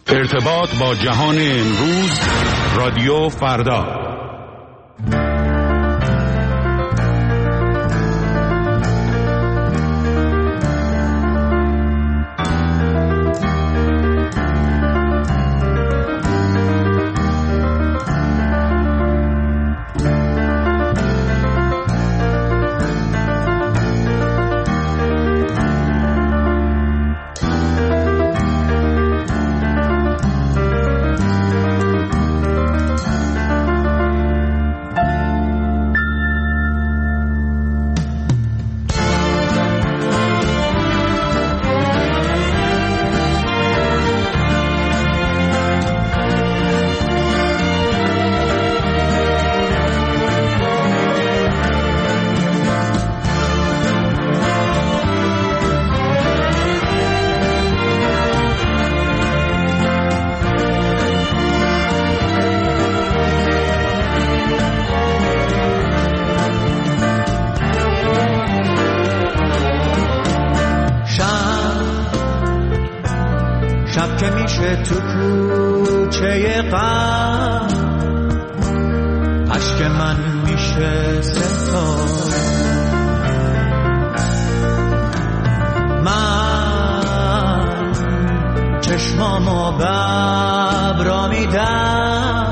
ارتباط با جهان امروز، رادیو فردا. شب که میشه تو کوچه غم، اشک من میشه ستاره. من چشمامو به ابرا میدم،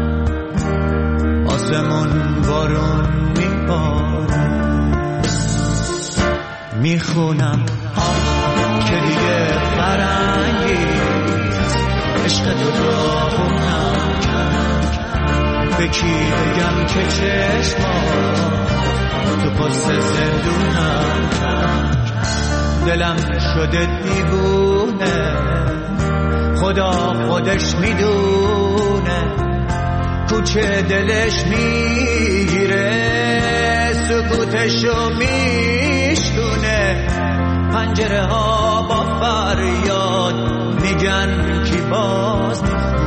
آسمون بارون میباره. میخونم که دیگه فرنگیست، عشق تو داغونم کرد. به کی بگم که چشمات تو پست زندونم کرد. دلم شده دیوونه، خدا خودش میدونه. کوچه دلش میگیره، سکوتشو میشکونه. پنجره ها با فریاد میگن کی باز میخونه.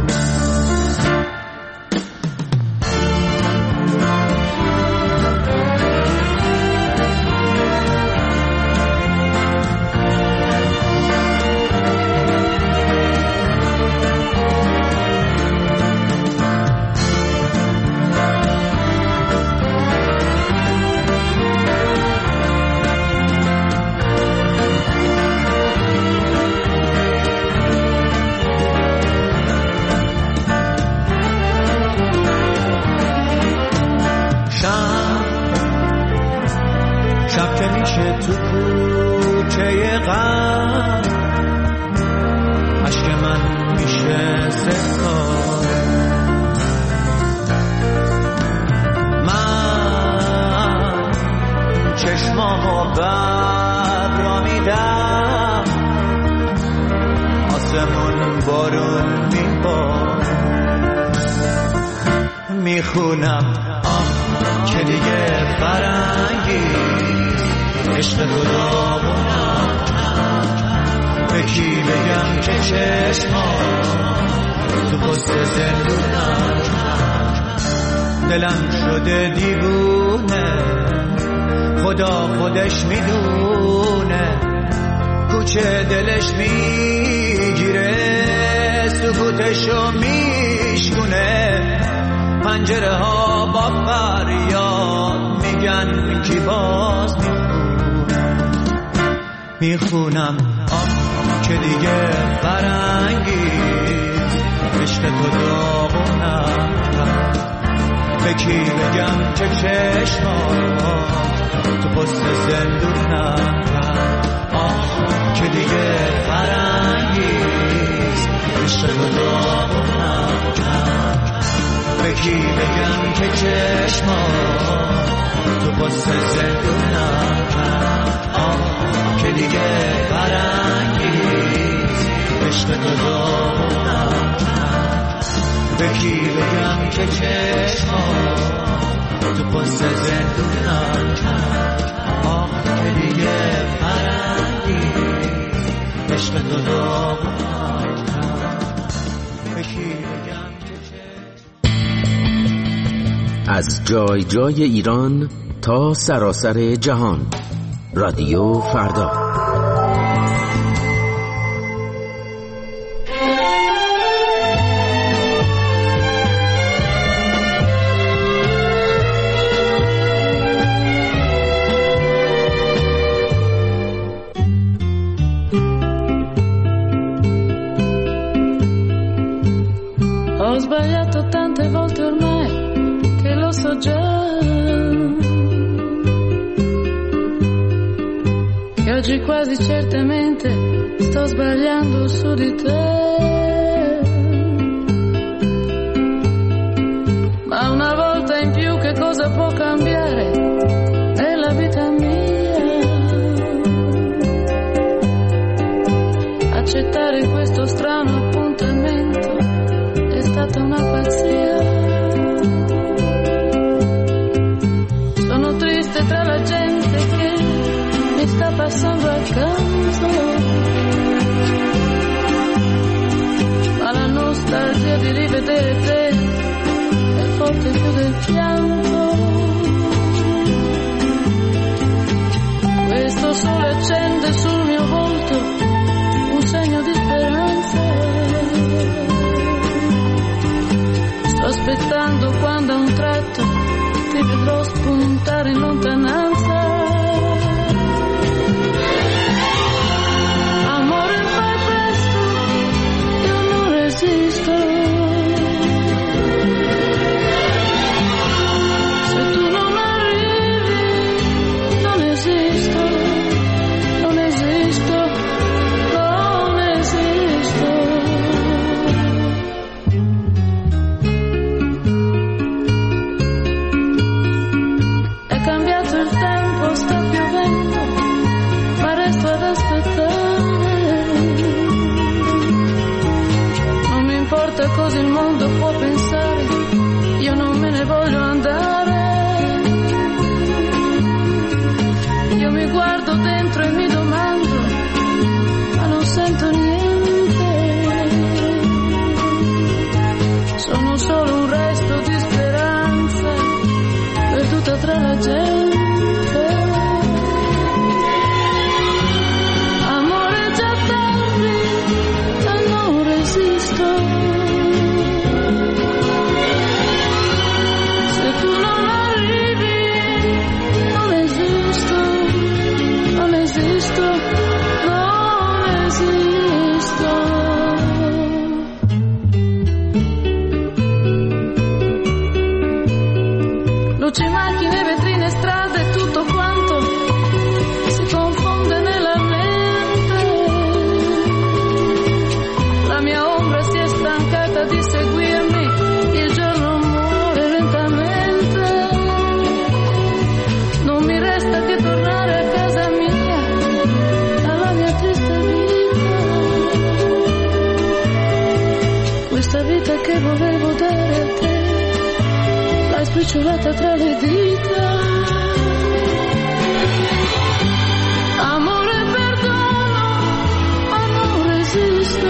شب که میشه تو کوچه غم، اشک من میشه ستاره. من چشمامو به ابرا میدم، آسمون بارون میباره. میخونم که دیگه فرنگیست، عشق تو داغونم کرد. به کی بگم که چشمات تو پست زندونم کرد. دلم شده دیوونه، خدا خودش میدونه. کوچه دلش میگیره، سکوتشو میشکونه. پنجره ها با فریاد میگن کی باز میخونم که دیگه فرنگیست، عشق تو داغونم کرد. به کی بگم که چشمات تو پست زندونم کرد. که دیگه فرنگیست، عشق تو داغونم کرد. به کی بگم که چشمات تو پست زندونم کرد. که دیگه فرنگیست، عشق تو داغونم کرد. به کی بگم که چشمات تو پست زندونم کرد. که دیگه فرنگیست، عشق تو داغونم کرد. به کی بگم که از جای جای ایران تا سراسر جهان، رادیو فردا. Ho sbagliato tante volte ormai che lo so già, che oggi quasi certamente sto sbagliando su di te. Ma una volta in più che cosa può cambiare nella vita mia? Accettare questo strano appuntamento è stata una pazzia. Sono triste tra la gente che mi sta passando accanto, ma la nostalgia di rivedere te è forte più del pianto. Questo sole accende sul mio volto un segno di speranza. Sto aspettando quando a un tratto ti vedrò spuntare in lontananza. Amore, fai presto, io non resisto. Se tu non arrivi, non esisto, non esisto, non esisto. È cambiato il tempo, sta piovendo, ma resto ad aspettare. Non mi importa cosa il mondo può pensare, io non me ne voglio andare. Io mi guardo dentro e mi domando, ma non sento niente. Sono solo un resto di speranza perduta tra la gente. Amore, già tardi, ma non resisto. Se tu non arrivi, non esisto, non esisto, non esisto. Luci, macchine, vetrine, strade, tutto quanto si confonde nella mente. La mia ombra si è stancata di seguirmi, il giorno muore lentamente. Non mi resta che tornare a casa mia, alla mia triste vita. Questa vita che volevo dare a te, l'hai spicciolata tra le dita. Amore, perdono, ma non resisto.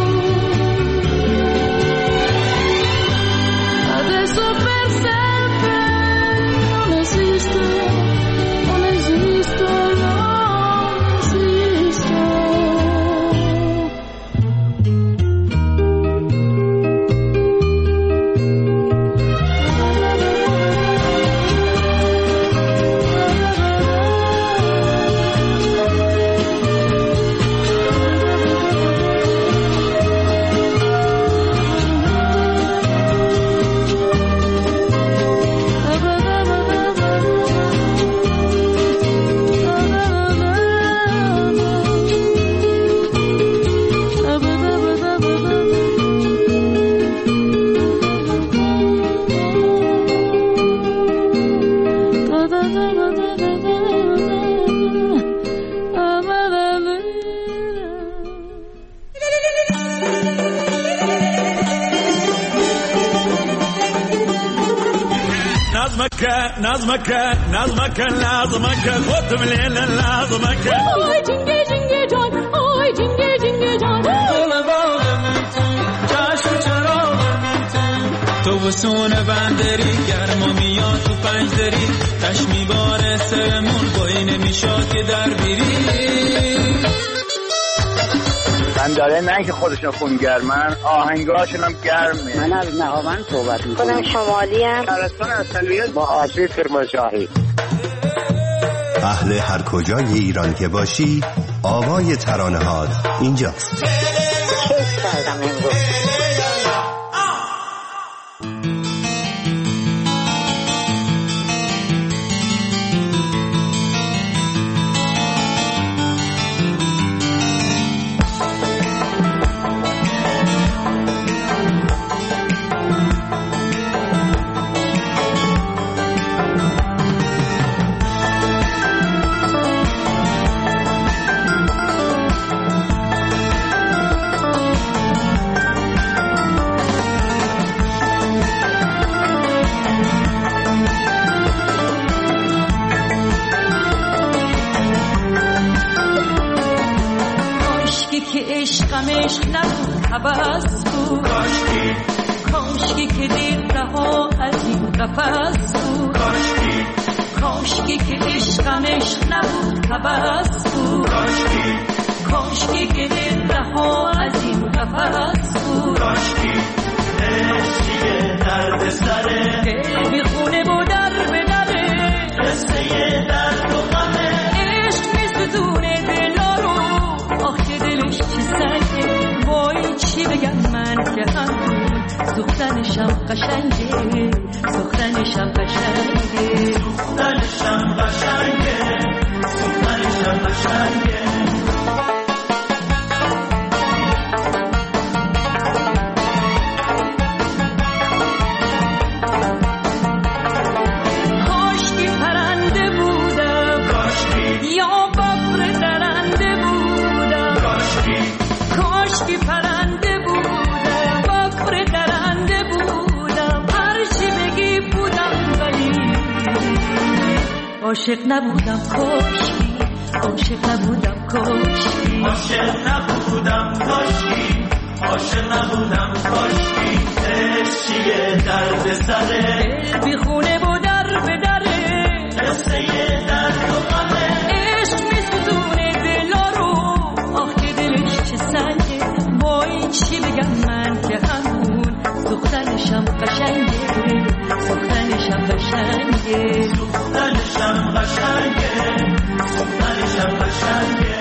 Adesso per sempre non esisto, non esisto, non esisto. نظمك لازمك خد من الليل لازمك اوي جنگی جنگی جان اوي جنگی جنگی جان گل باغم چشم چراغم تو وسون بندری گرما میاد تو پنجدری تش میباره سرمون بایی نمیشاد که در بیری من داره نه که خودشون خونگرمن آهنگاشون هم گرمه. من از نهاوند صحبت میکنم. خودم شمالی ام. شهرستان اصلیت با آسیب کرمانشاهی. اهل هر کجای ایران که باشی آوای ترانه‌هات اینجاست. کیف کردم امروز. نبود هوس بود کاشکی که دیر رها از این قفس بود کاشکی که عشقم عشق نبود هوس بود کاشکی که دیر رها از این قفس بود عشقی درد سره دل بی خونه و در به دره قصه درد و غمه عشق می‌ستونه دلا رو آخه دلش چه سنگه وای چی بگم من که همون سوختنشم قشنگه سوختنشم قشنگه سوختنشم قشنگه سوختنشم قشنگه عاشق نبودم کاشکی عاشق نبودم کاشکی عاشق نبودم کاشکی عاشق نبودم کاشکی عشقی درد سره دل بی خونه و در به دره قصه درد و غمه عشق می‌ستونه دلا رو آخه دلش چه سنگه وای چی بگم من که همون سوختنشم قشنگه سوختنشم قشنگه سوختنشم قشنگه سوختنشم قشنگه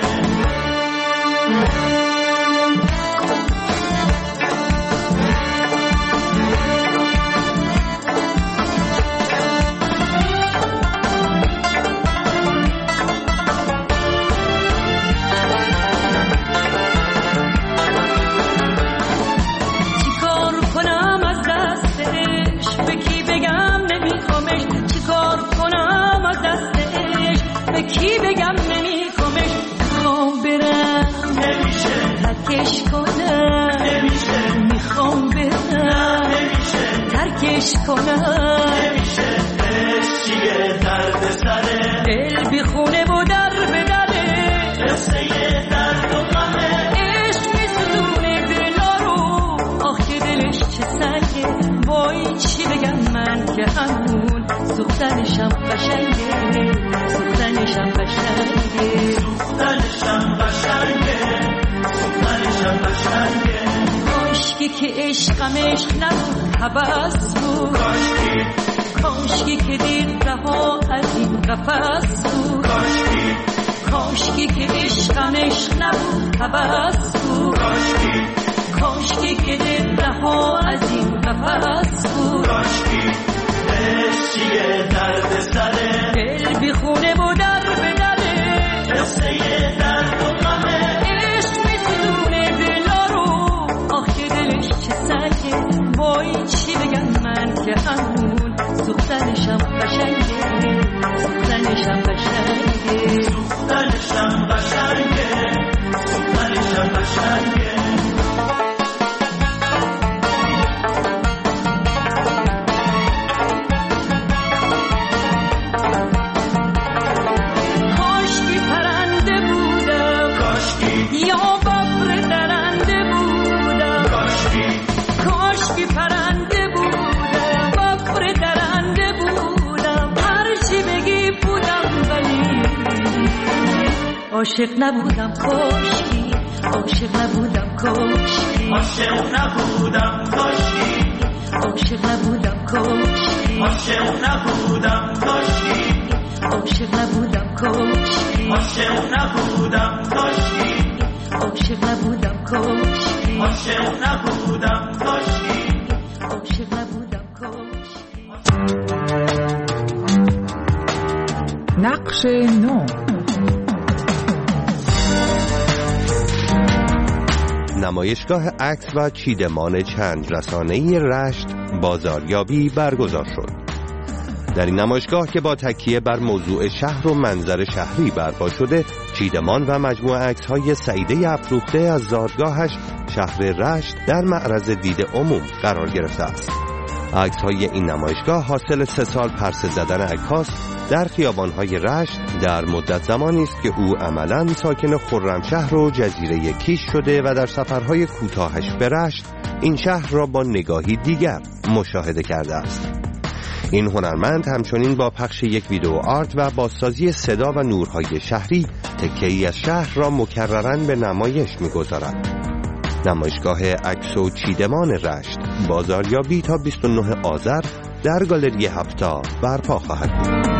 کی بگم نمی‌کنمش میخوام برم نمیشه ترکش کنم نمیشه میخوام برم نمیشه ترکش کنم نمیشه عشقی درد سره دل بی خونه و در به دره قصه درد و غمه عشق می‌ستونه دلا رو آخه دلش چه سنگه وای چی بگم من که همون سوختنشم قشنگه سوختنشم قشنگه سوختنشم قشنگه سوختنشم قشنگه کاشکی که عشقم عشق نبود هوس بود کاشکی که دیر رها از این قفس بود کاشکی که عشقم عشق نبود هوس بود کاشکی که دیر رها از این قفس بود عشقی درد سره دل بی خونه و در به دره قصه درد و غمه عشق می‌ستونه دلا رو آخه دلش چه سنگه وای چی بگم من که همون سوختنشم قشنگه سوختنشم قشنگه سوختنشم قشنگه سوختنشم قشنگه عاشق نبودم کاشکی عاشق نبودم کاشکی عاشق نبودم کاشکی عاشق نبودم کاشکی عاشق نبودم کاشکی عاشق نبودم کاشکی عاشق نبودم کاشکی عاشق نبودم کاشکی عاشق نبودم کاشکی عاشق نبودم کاشکی نقش نو نمایشگاه عکس و چیدمان چند رسانه‌ای رشت بازاریابی برگزار شد. در این نمایشگاه که با تکیه بر موضوع شهر و منظر شهری برپا شده، چیدمان و مجموعه عکس‌های سعیده افروخته از زادگاهش شهر رشت در معرض دید عموم قرار گرفته است. عکس‌های این نمایشگاه حاصل 3 سال پرسه زدن عکاس در خیابان‌های رشت در مدت زمانی است که او عملاً ساکن خرمشهر و جزیره کیش شده و در سفرهای کوتاهش به رشت این شهر را با نگاهی دیگر مشاهده کرده است. این هنرمند همچنین با پخش یک ویدیو آرت و بازسازی صدا و نورهای شهری تکه‌ای از شهر را مکرراً به نمایش می‌گذارد. نمایشگاه عکس و چیدمان رشت بازاریابی تا 29 آذر در گالری هفتا برپا خواهد بود.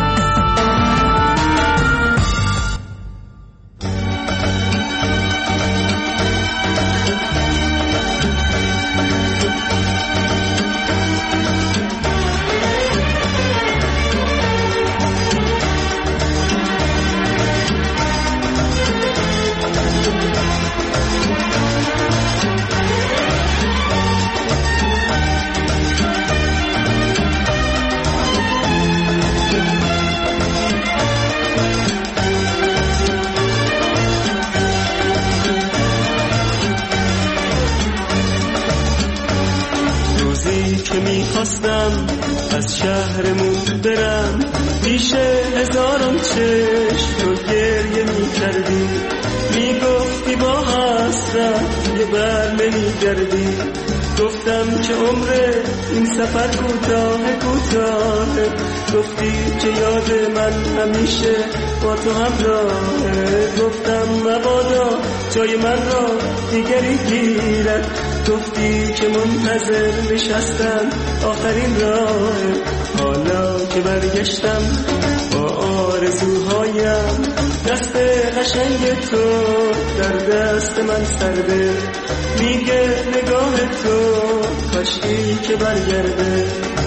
که میخواستم از شهرمون برم، پیش هزاران چشم رو گریه میکردی، میگفتی با حسرت یه بر نمیگردی. گفتم که عمر این سفر کوتاه، گفتی که یاد من همیشه با تو همراهه. گفتم مبادا جای من را دیگری گیرد، گفتی که منتظر نشستم آخرین راه. حالا که برگشتم با آرزوهایم، دست قشنگ تو در دست من سرده، میگه نگاه تو کاشکی که برگرده.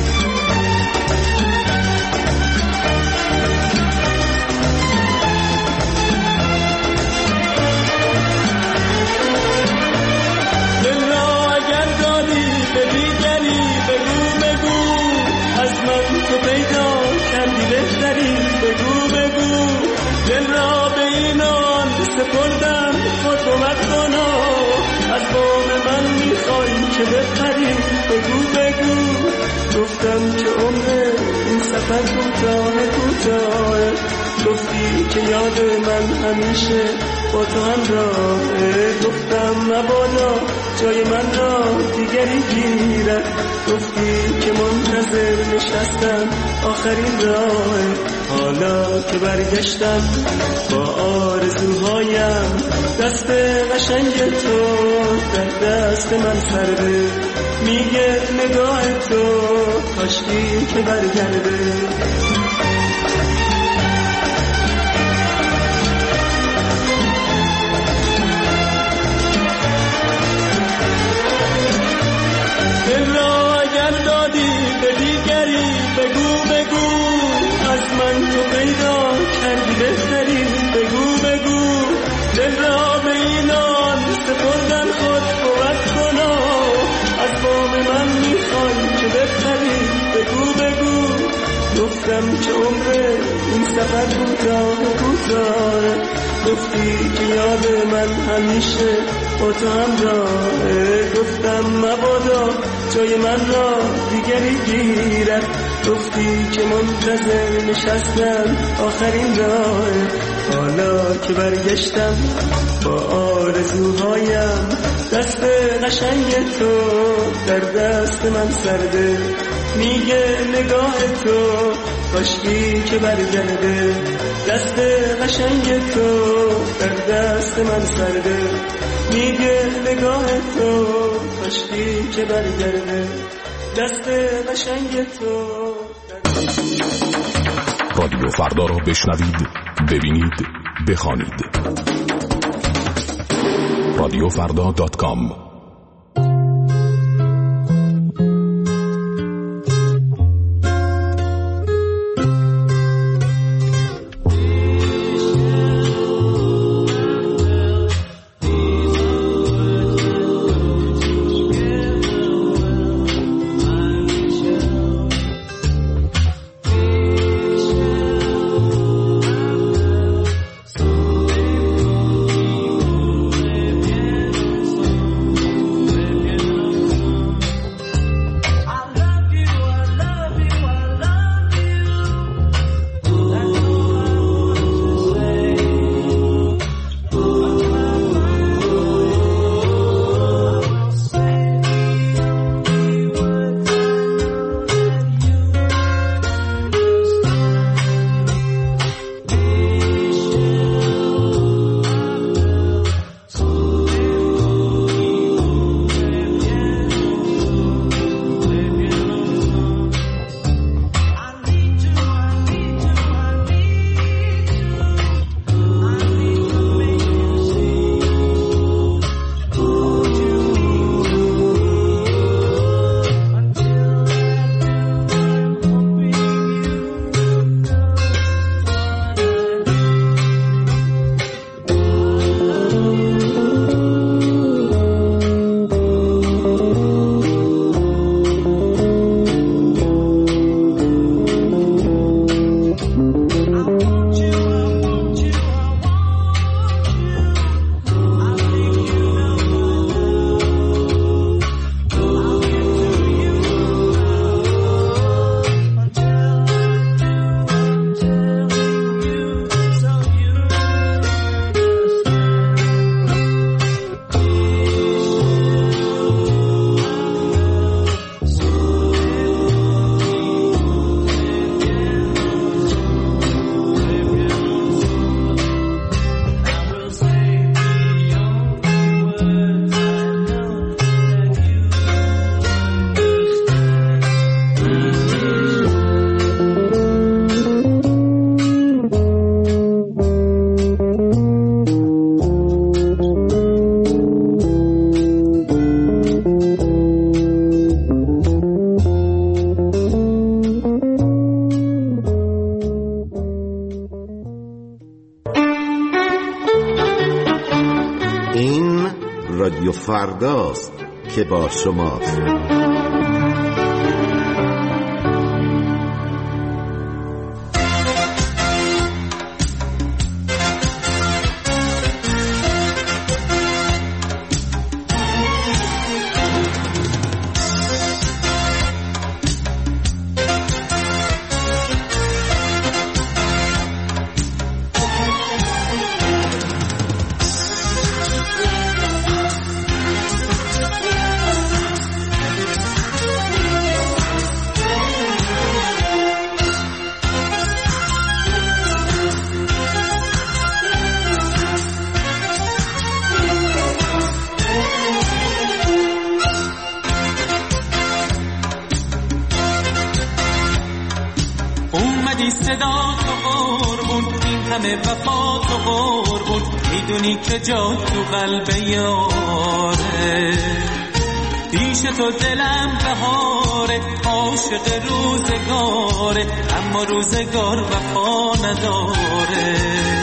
تو پیدا کردی بهتری، بگو دل را به اینان سپردم، خود کمک کنا، از بام من میخوای که بپری، بگو گفتم که عمر این سفر کوتاه، گفتی که یاد من همیشه با تو همراهه. گفتم مبادا جای من را دیگری گیرد، گفتی که منتظر نشستم آخرین راه. حالا که برگشتم با آرزوهایم، دست قشنگ تو در دست من سرده، میگه نگاه تو کاشکی که برگرده. دل را اگر دادی به دیگری، بگو از من تو پیدا کردی بهتری، بگو دل را به اینان سپردن، خود کمک کنا، از بام من میخوای که بپری، بگو گفتم که عمر این سفر کوتاه، گفتی که یاد من همیشه با تو همراهه. گفتم مبادا جای من را دیگری گیرد، گفتی که منتظر نشستم آخرین راه. حالا که برگشتم با آرزوهایم، دست قشنگ تو در دست من سرده، میگه نگاه تو کاشکی که برگرده. دست قشنگ تو در دست من سرده، میگه نگاه تو کاشکی که برگرده. دست قشنگ تو. رادیو فردا را بشنوید، ببینید، بخوانید. radiofrda.com فرداست که با شماست. صدا تو قربون این همه وفا تو قربون میدونی که جا تو قلب یاره پیش تو دلم بهاره عاشق روزگاره اما روزگار وفا نداره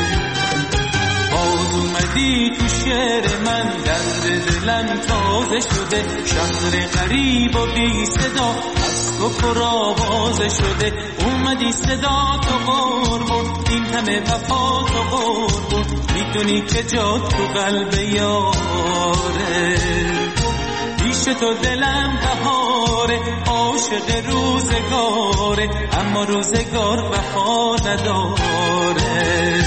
باز اومدی تو شعر من درد دلم تازه شده شهر غریب و بی صدا تو پر آوازه شده اومدی صدا تو قربون این همه وفا تو قربون میدونی که جا تو قلب یاره پیش تو دلم بهاره عاشق روزگاره اما روزگار وفا نداره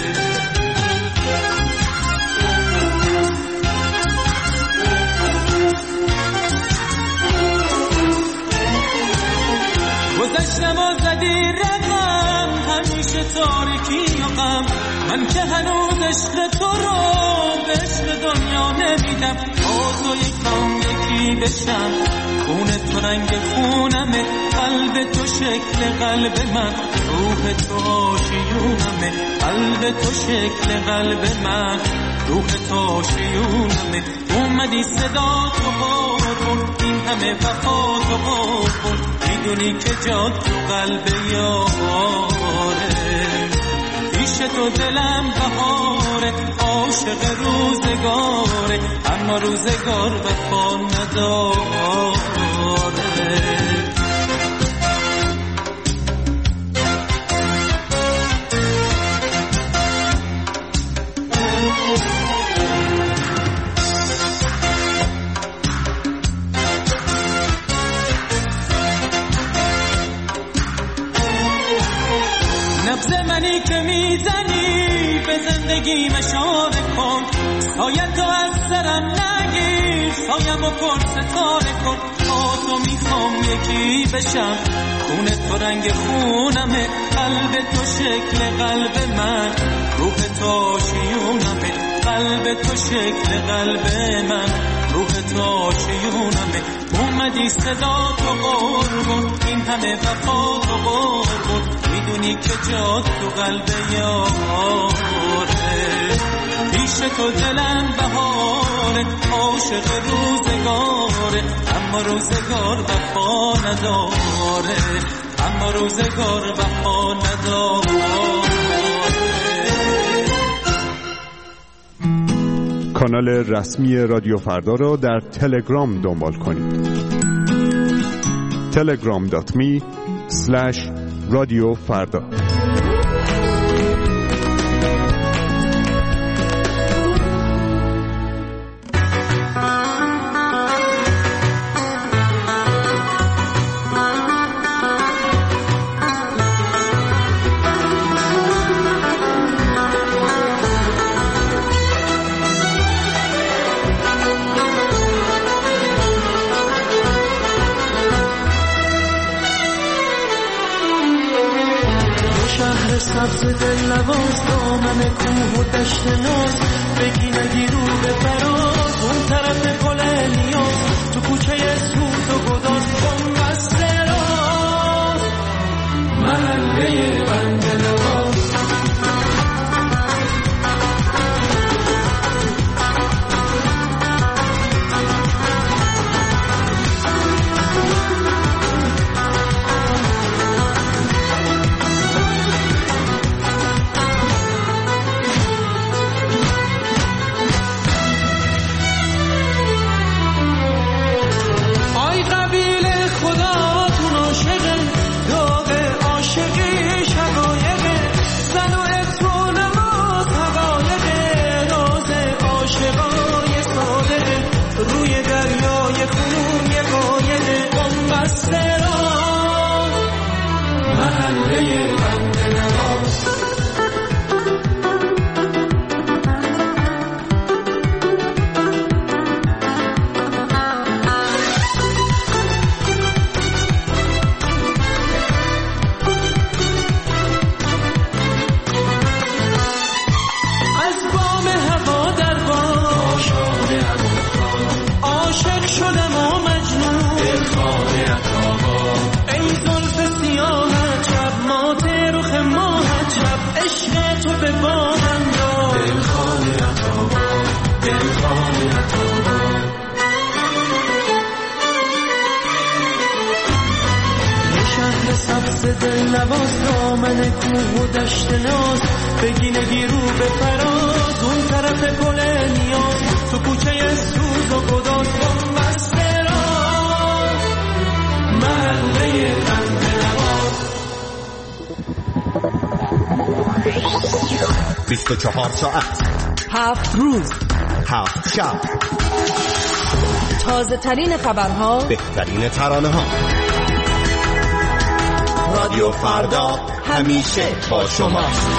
گذشتم و زدی رقم همیشه تاریکی و غم من که هنوز عشق تو رو به عشق دنیا نمیدم با تو یکم یکی بشم خون تو رنگ خونمه قلب تو شکل قلب من روح تو آشیونمه قلب تو شکل قلب من روح تو آشیونمه اومدی صدا تو قربون این همه وفا تو قربون میدونی که جا تو قلب یاره پیش تو دلم بهاره عاشق روزگاره اما روزگار وفا نداره نبض منی که میزنی به زندگی مشاره کن سایه تو از سرم نگیر سایم و پر ستاره کن با تو میخوام یکی بشم خون تو رنگ خونمه قلب تو شکل قلب من روح تو آشیونمه قلب تو شکل قلب من روح تو آشیونمه اومدی صدا تو قربون این همه وفا تو قربون میدونی که جا تو قلب یاره پیش تو دلم بهاره عاشق روزگاره اما روزگار وفا نداره اما روزگار وفا نداره. کانال رسمی رادیو فردا را در تلگرام دنبال کنید. telegram.me/رادیو فردا. سبز دل نواز دامن کوه و دشت ناز بگی نگی رو به فراز اون طرف گل نیاز تو کوچه سوز و گداز کن بسته راز محله بند نواز بسته راز محله بنده نواز. دل نواز دامن کوه و دشت ناز بگینه گیرو به فراز اون طرف گل نیاز تو کوچه سوز و گداز با بسته راز محله بنده نواز. 24 ساعت 7 روز 7 شب تازه ترین خبرها، بهترین ترانه ها. رادیو فردا همیشه با شماست.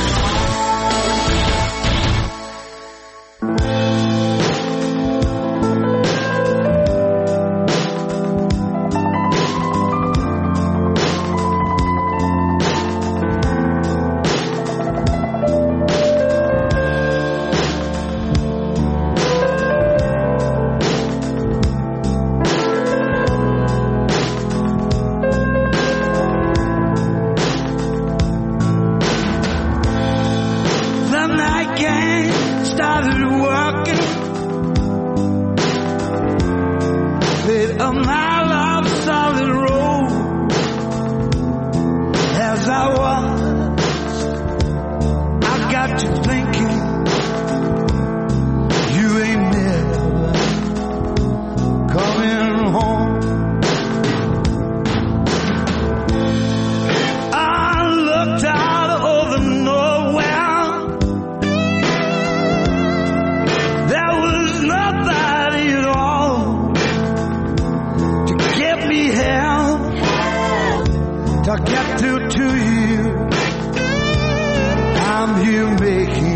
To get to you, I'm here making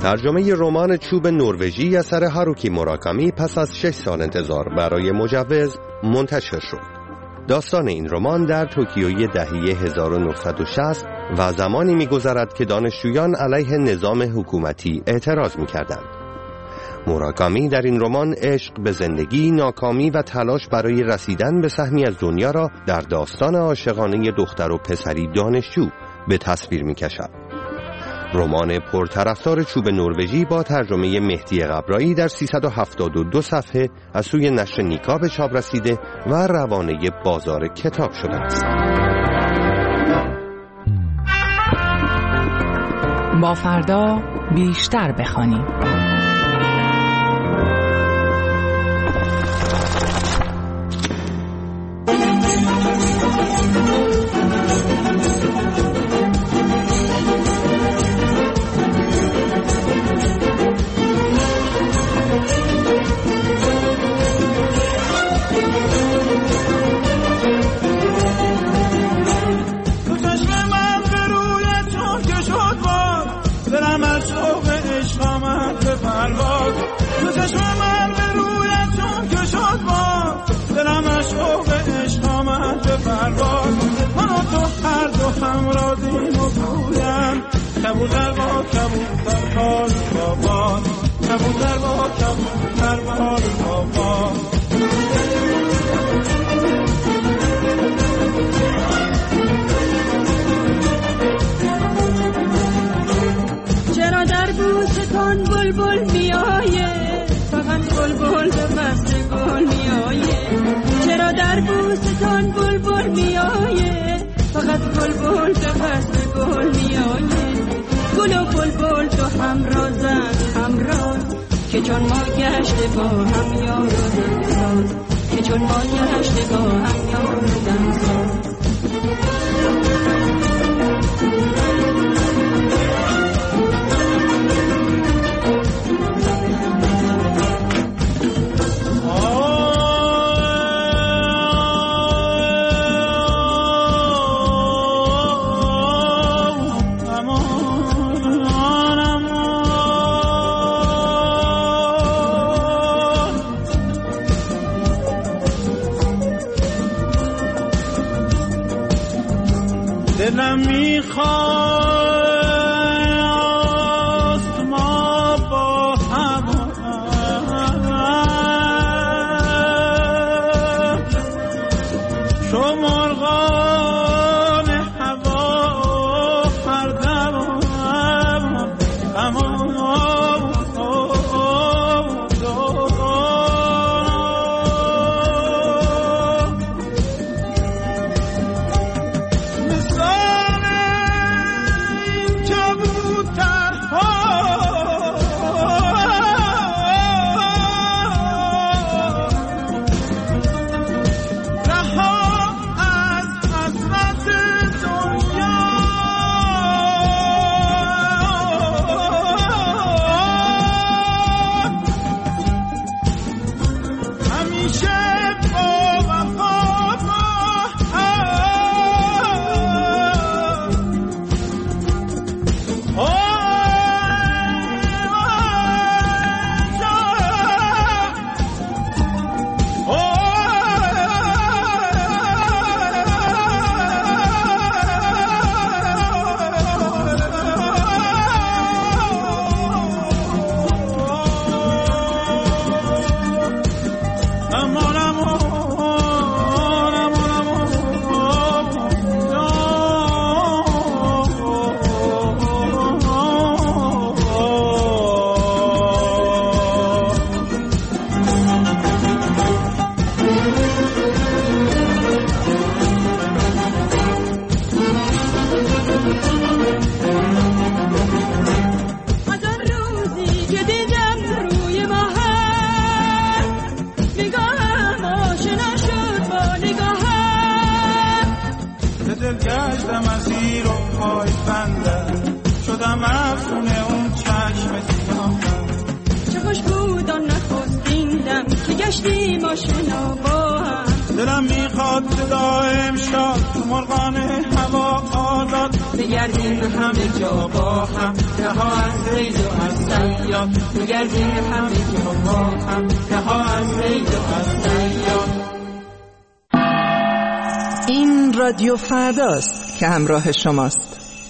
ترجمه رمان چوب نروژی اثر هاروکی موراکامی پس از 6 سال انتظار برای مجوز منتشر شد. داستان این رمان در توکیوی دهه 1960 و زمانی می‌گذرد که دانشجویان علیه نظام حکومتی اعتراض می‌کردند. موراکامی در این رمان عشق به زندگی، ناکامی و تلاش برای رسیدن به سهمی از دنیا را در داستان عاشقانه دختر و پسری دانشجو به تصویر می‌کشد. رمان پرطرفدار چوب نروژی با ترجمه مهدی قبرایی در 372 صفحه از سوی نشر نیکا به چاپ رسیده و روانه بازار کتاب شده است. با فردا بیشتر بخوانیم. کبوتر با کبوتر بال بابا، کبوتر با کبوتر بال بابا. چرا در بوستان بلبل میآید، فقط بلبل به فصل گل میآید. چرا در بوستان بلبل میآید، فقط بلبل به فصل گل میآید. گل و بلبل تو همرازن همراز، که چون ما گشته با هم یار و دمساز، که چون ما گشته با هم یار و دمساز. دلم میخواست ما با هم شو مرغان هوا هر دم اما گشتیم آشنا با هم، دلم میخواد صدا امشب مرغان هوا آزاد بگردیم همه جا با هم رها از ریل و از صیاد بگردیم همه جا با هم رها از ریل و از صیاد. این رادیو فرداست که همراه شماست.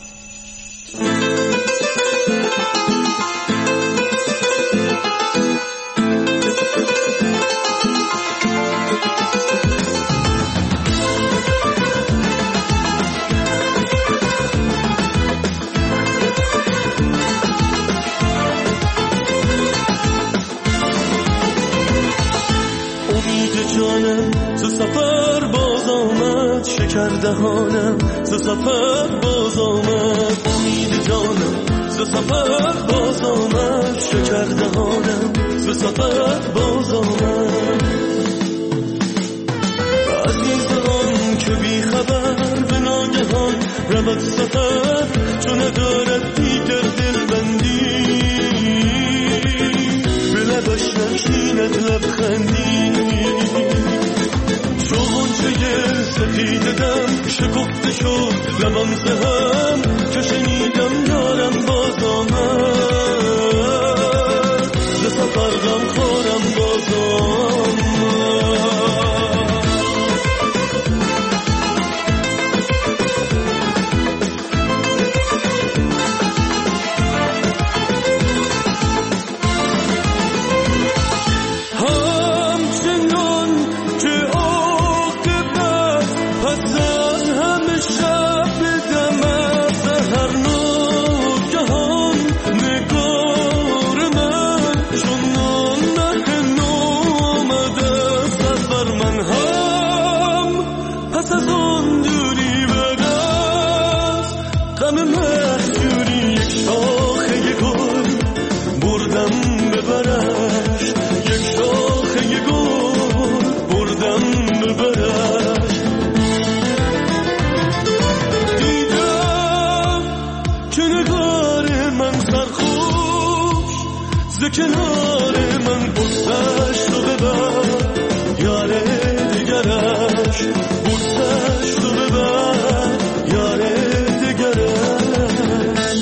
دهانم ز سفر باز آمد امید جانم ز سفر باز آمد شکر دهانم ز سفر باز آمد عزیزان که بی خبر به ناگهان رود سفر چون ندارد دیگر دلبندی به لبش نشیند لبخندی سفید دم شکفته شد لبم زهم که شنیدم یارم باز آمد ز سفر غم خورم باز آمد. کنار من بوسش تو ببر یار دیگرش بوسش تو ببر یار دیگرش.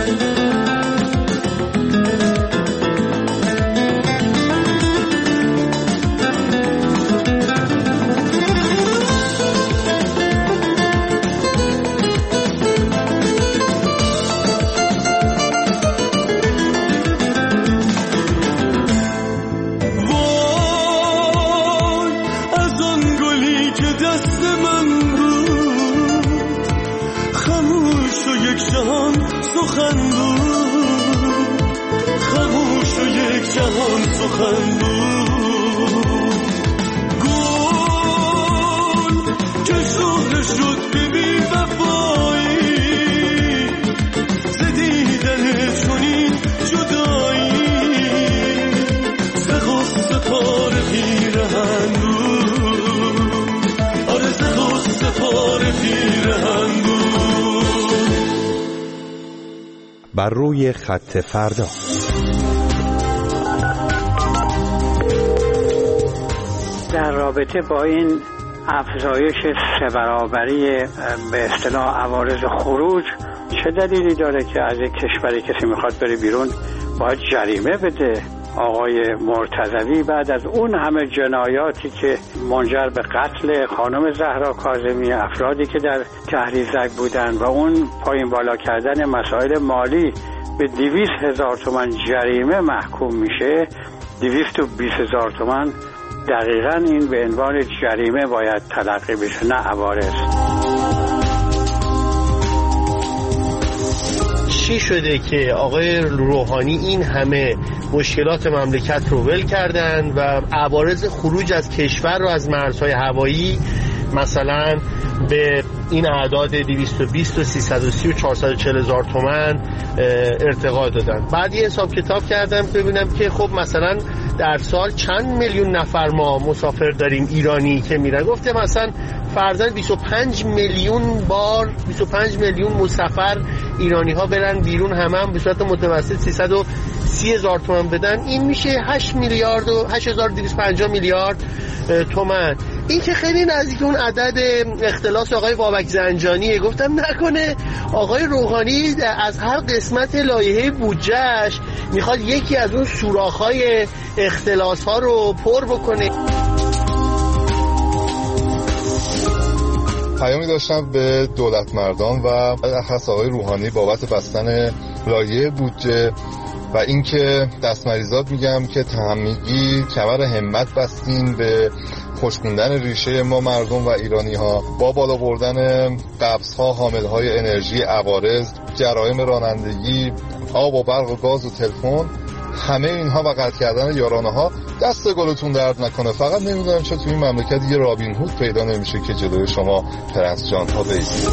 خاموش و یک جهان سخن بود گل که شهره شد به بی وفایی ز دیدن چنین جدایی ز غصه پاره پیرهن بود آره ز غصه پاره پیرهن بود. بر روی خط فردا در رابطه با این افزایش 3 برابری به اصطلاح عوارض خروج چه دلیلی داره که از یک کشوری کسی میخواد بره بیرون باید جریمه بده؟ آقای مرتضوی بعد از اون همه جنایاتی که منجر به قتل خانم زهرا کاظمی، افرادی که در تحریزک بودن و اون پایین بالا کردن مسائل مالی به 200,000 تومان جریمه محکوم میشه. 220,000 تومان دقیقاً این به عنوان جریمه باید تلقی بشه نه عوارض. چی شده که آقای روحانی این همه مشکلات مملکت رو ول کردن و عوارض خروج از کشور رو از مرزهای هوایی مثلا به این اعداد 220 و 330 و 440,000 تومان ارتقا دادن؟ بعد یه حساب کتاب کردم ببینم که خب مثلا در سال چند میلیون نفر ما مسافر داریم ایرانی که میرن. گفته مثلا فرضاً 25 میلیون مسافر ایرانی ها برن بیرون هم به صورت متوسط 330,000 تومان بدن. این میشه 8 میلیارد و 8250 میلیارد تومان. این که خیلی نزدیک اون عدد اختلاس آقای بابک زنجانیه. گفتم نکنه آقای روحانی از هر قسمت لایحه بودجهش میخواد یکی از اون سوراخ‌های اختلاس ها رو پر بکنه. پیامی داشتم به دولت مردان و اخص آقای روحانی بابت بستن لایحه بودجه و اینکه دستمریزات میگم که همگی کمر همت بستین به خشکوندن ریشه ما مردم و ایرانی ها با بالا بردن قبض ها، حامل های انرژی، عوارض، جرایم رانندگی، آب و برق و گاز و تلفن، همه اینها و قطع کردن یارانه ها. دست گلتون درد نکنه. فقط نمیدونم چه توی این مملکت یه رابین هود پیدا نمیشه که جلوی شما پرنس جان ها بیستید.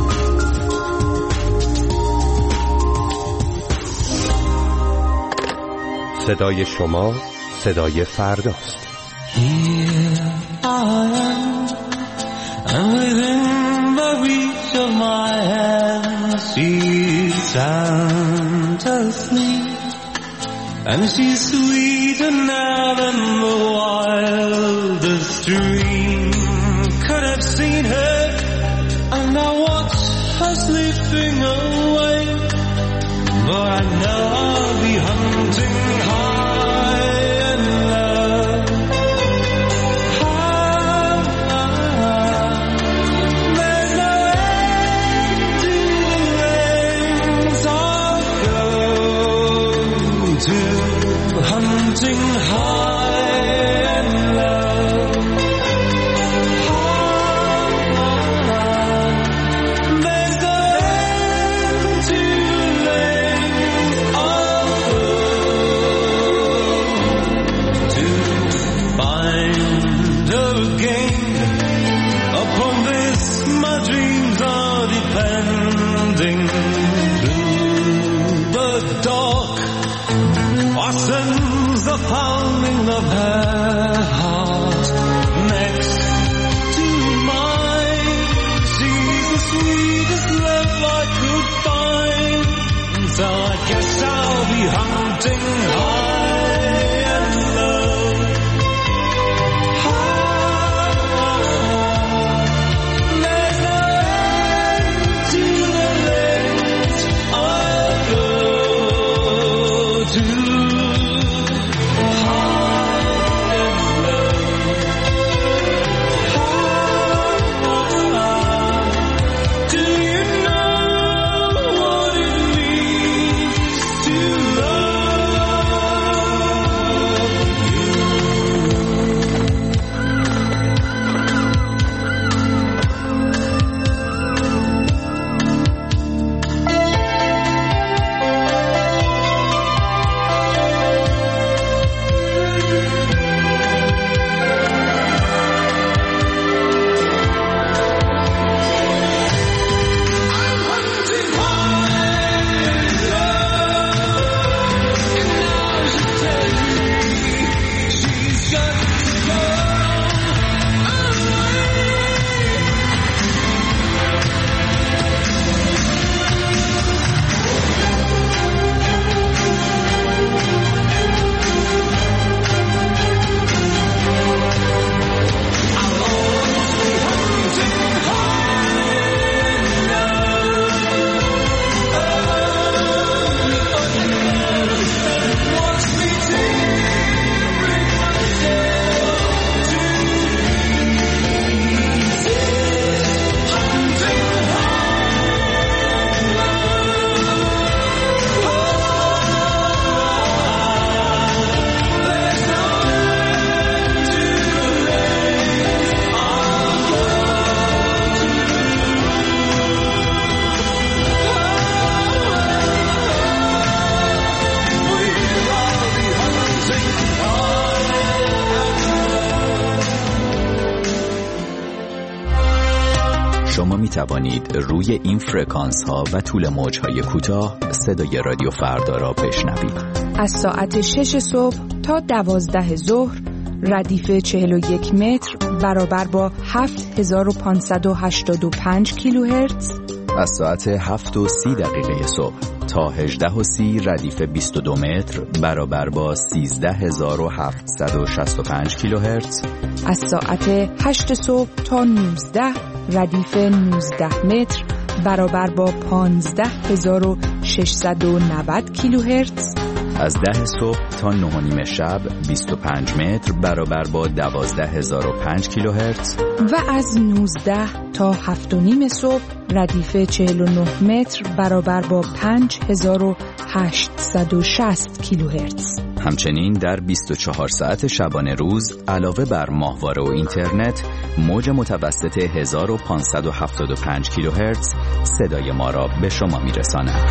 صدای شما صدای فرداست. Here I am, and within the reach of my hand, she's sound asleep, and she's sweeter now than the wildest dream could have seen her. And I watch her slipping away, but I know I'll be hunting high and low. There's no end to the lengths I'll go to, hunting high and low. There's no end to the lengths I'll go to find her again. Upon this my dreams are depending. Through the dark I sense the pounding of her heart next to mine. She's the sweetest love I could find, so I guess I'll be hunting high and low. There's no end to the lengths I'll go to. Do you know what it means to شما می توانید روی این فرکانس ها و طول موج های کوتاه صدای رادیو فردا را بشنوید. از ساعت 6 صبح تا 12 ظهر ردیف 41 متر برابر با 7585 کیلوهرتز. از ساعت 7:30 صبح تا 18:30 ردیف 22 متر برابر با 13765 کیلوهرتز. از ساعت 8 صبح تا 19 ردیف 19 متر برابر با 15690 کیلوهرتز. از 10 صبح تا 9:30 شب 25 متر برابر با 12005 کیلوهرتز. و از 19 تا 7:30 صبح ردیف 49 متر برابر با 5860 کیلوهرتز. همچنین در 24 ساعت شبانه روز علاوه بر ماهواره و اینترنت موج متوسط 1575 کیلوهرتز صدای ما را به شما میرساند.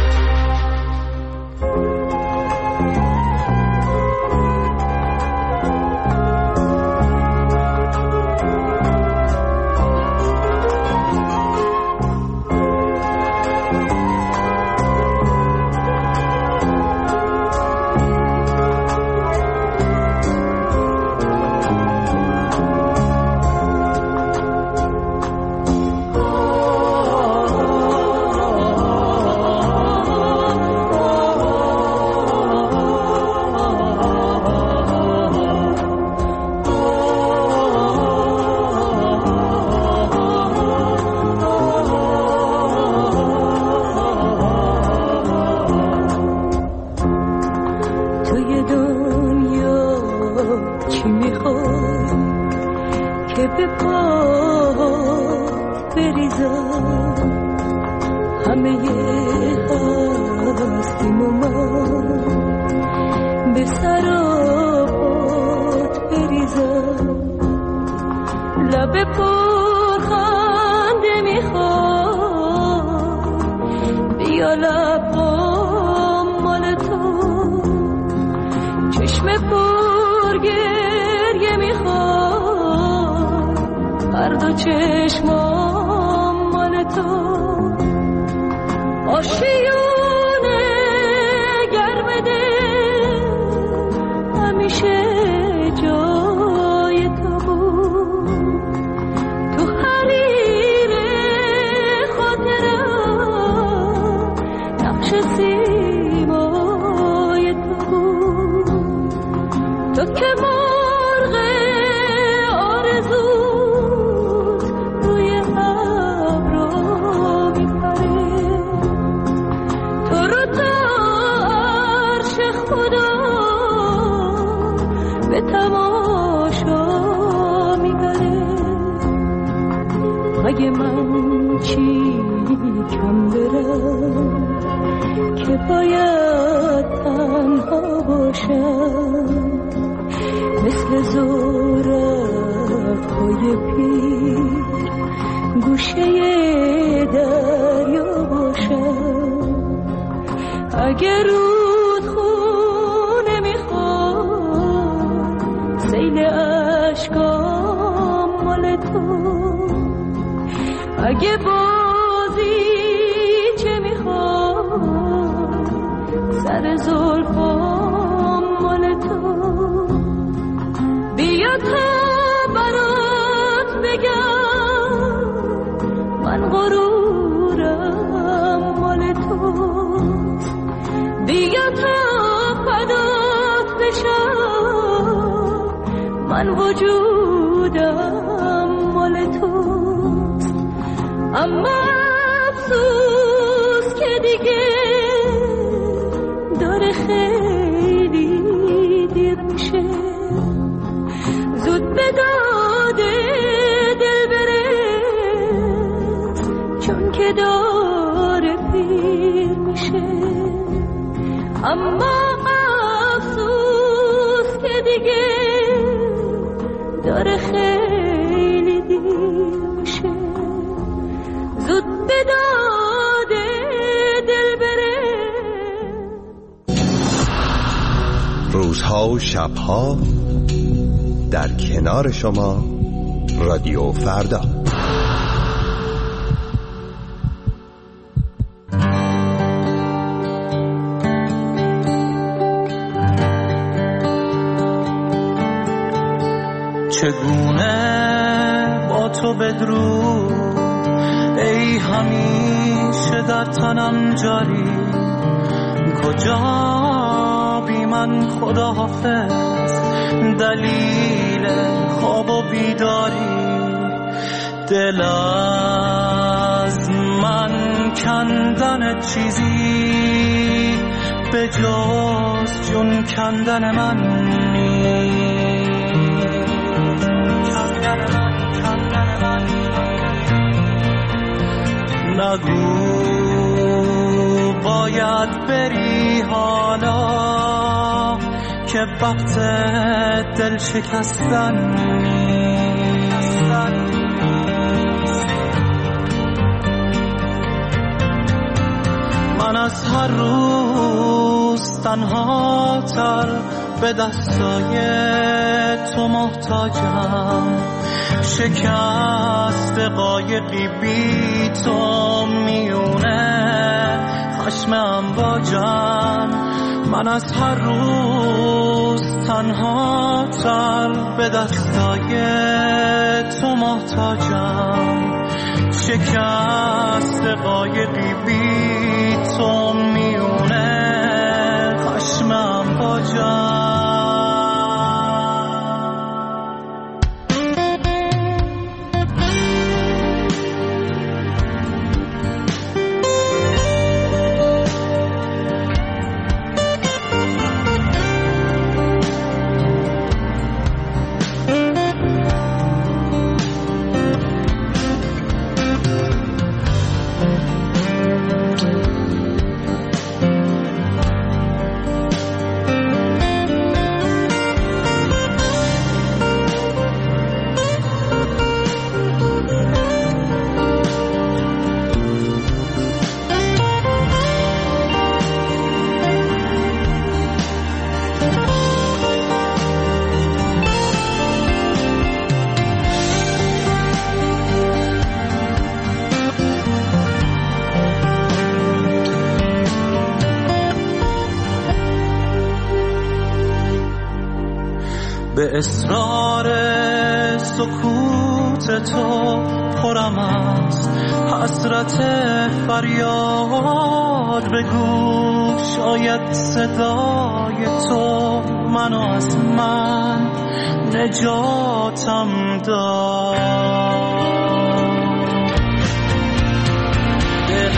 روزها و شبها در کنار شما رادیو فردا. چگونه با تو بدرود ای همیشه در تنم جاری، کجا بی من خداحافظ، دلیل خواب و بیداری، دل از من کندن چیزی به جز جون کندن من نگو باید بری حالا که وقت دل شکستن نیست. من از هر روز تنها تر به دستای تو محتاجم، شکست قایقی بی تو میونه خشم امواجم. من از هر روز تنها تر به دستای تو محتاجم، شکست قایقی بی تو میونه خشم امواجم. به اصرار سکوت تو پرم از حسرت فریاد، بگو شاید صدای تو منو از من نجاتم داد. دل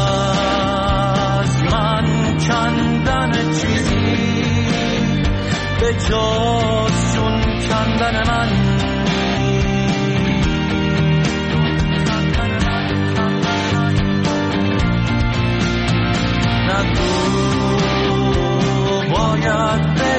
از من کندن چیزی به جز جون کندن من نگو باید